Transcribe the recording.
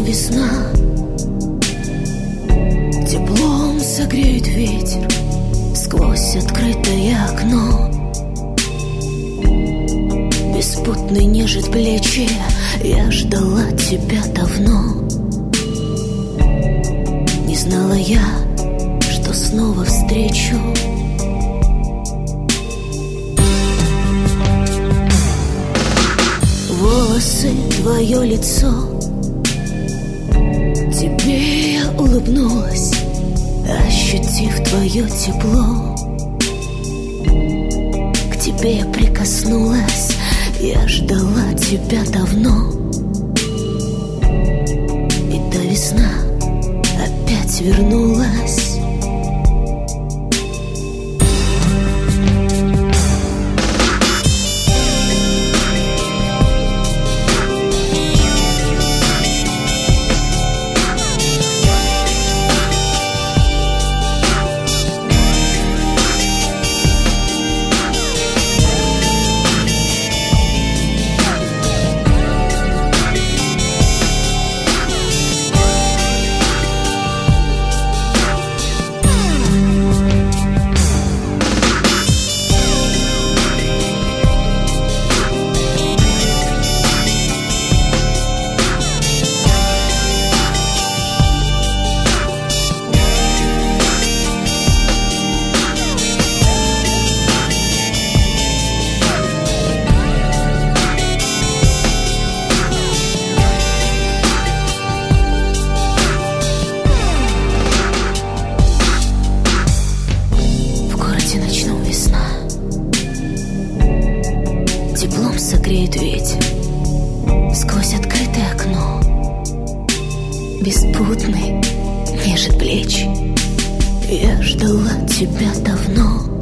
весна, теплом согреет ветер сквозь открытое окно. Беспутный нежит плечи, я ждала тебя давно. Не знала я, что снова встречу. Волосы, твое лицо, тебе я улыбнулась, ощутив твое тепло. К тебе я прикоснулась, я ждала тебя давно. И та весна опять вернулась. Ночном весна, теплом согреет ветер сквозь открытое окно. Беспутный нежит плечи, я ждала тебя давно.